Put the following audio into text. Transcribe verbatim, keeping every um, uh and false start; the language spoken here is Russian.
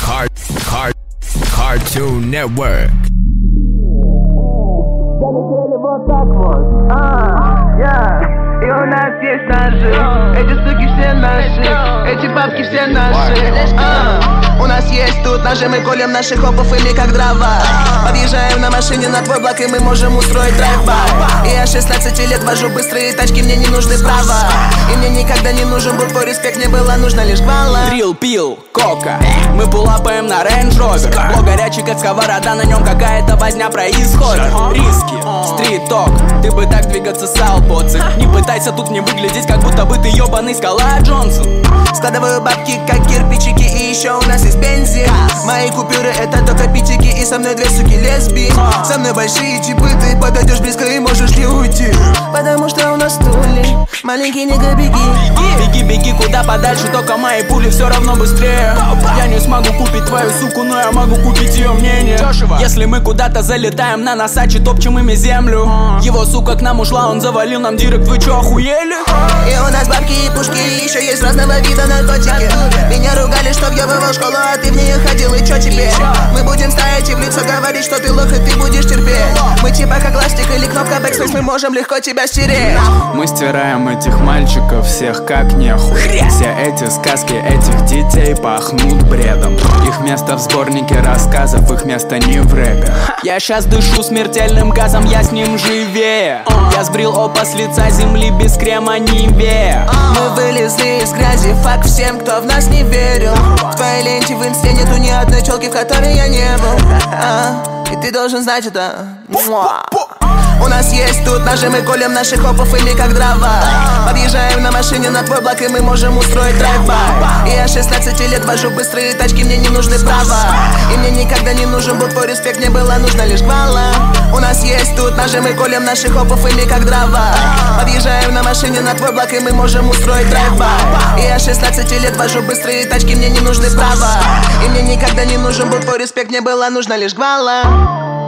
Car Car Cartoon Network. Залетели вот так вот, а, yeah. И у нас есть ножи, эти суки все наши, эти бабки все наши, а. У нас есть тут ножи, мы колем наших опов ими как дрова. Подъезжаем на машине на твой блок, и мы можем устроить драйв-бай. И я шестнадцати лет вожу быстрые тачки, мне не нужны права. И мне никогда не нужен был твой респект, мне было нужно лишь гвала. Дрил, пил, кока, мы пулапаем на Range Rover. Блок горячий, как сковорода, на нем какая-то возня происходит. Риски, стрит-ток, ты бы так двигаться сал, поцик. Не пытайся тут не выглядеть, как будто бы ты ёбаный Скала Джонсон. Складываю бабки, как кирпичики, и еще у нас есть бензин. Мои купюры это только питики, и со мной две суки лесби. Со мной большие чипы, ты подойдешь близко и можешь не уйти. Потому что у нас стулья, маленький нигга, беги. Беги, беги куда подальше, только мои пули все равно быстрее. Я не смогу купить твою суку, но я могу купить ее мнение. Если мы куда-то залетаем на носачи, топчем ими землю. Его сука к нам ушла, он завалил нам директ, вы чё, охуели? И у нас бабки и пушки, и еще есть разного вида наркотики. Меня ругали, что въебывал школу, а ты в нее ходил, и чё теперь? Мы будем стоять и в лицо говорить, что ты лох, и ты будешь терпеть. Мы типа как ластик или кнопка бэкспейс, мы можем легко тебя стереть. Мы стираем этих мальчиков всех как нехуй. Все эти сказки этих детей пахнут бредом. Их место в сборнике рассказов, их место не в рэпе. Я щас дышу смертельным газом, я с ним живее. Я сбрил опа с лица земли, без крема Нивея. Мы вылезли из грязи, факт всем, кто в нас не верил. В твоей ленте в инсте нету ни одной челки, в которой я не был, а, и ты должен знать это. У нас есть тут ножи, мы колем наших опов ими как дрова. Подъезжаем на машине на твой блок, и мы можем устроить драйв-бай. И я шестнадцати лет вожу быстрые тачки, мне не нужны права. И мне никогда не нужен был твой респект, мне было нужно лишь гвала. У нас есть тут ножи, мы колем наших опов ими как дрова. Подъезжаем на машине на твой блок, и мы можем устроить драйв-бай. И я шестнадцати лет вожу быстрые тачки, мне не нужны права. И мне никогда не нужен был твой респект, мне было нужно лишь гвала.